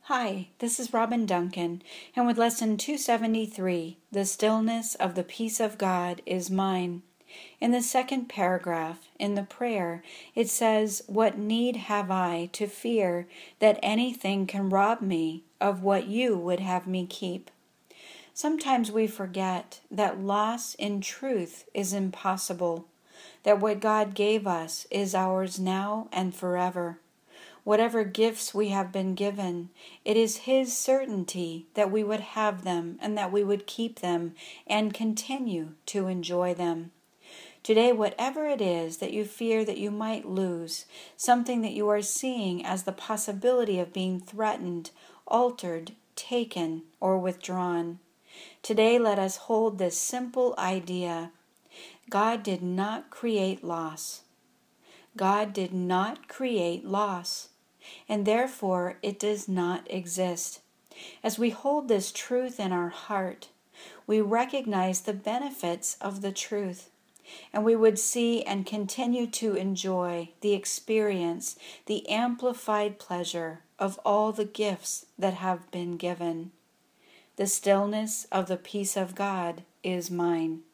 Hi, this is Robin Duncan, and with Lesson 273, The Stillness of the Peace of God is Mine. In the second paragraph, in the prayer, it says, "What need have I to fear that anything can rob me of what you would have me keep?" Sometimes we forget that loss in truth is impossible, that what God gave us is ours now and forever. Whatever gifts we have been given, it is His certainty that we would have them and that we would keep them and continue to enjoy them. Today, whatever it is that you fear that you might lose, something that you are seeing as the possibility of being threatened, altered, taken, or withdrawn, today let us hold this simple idea. God did not create loss. God did not create loss, and therefore it does not exist. As we hold this truth in our heart, we recognize the benefits of the truth, and we would see and continue to enjoy the experience, the amplified pleasure of all the gifts that have been given. The stillness of the peace of God is mine.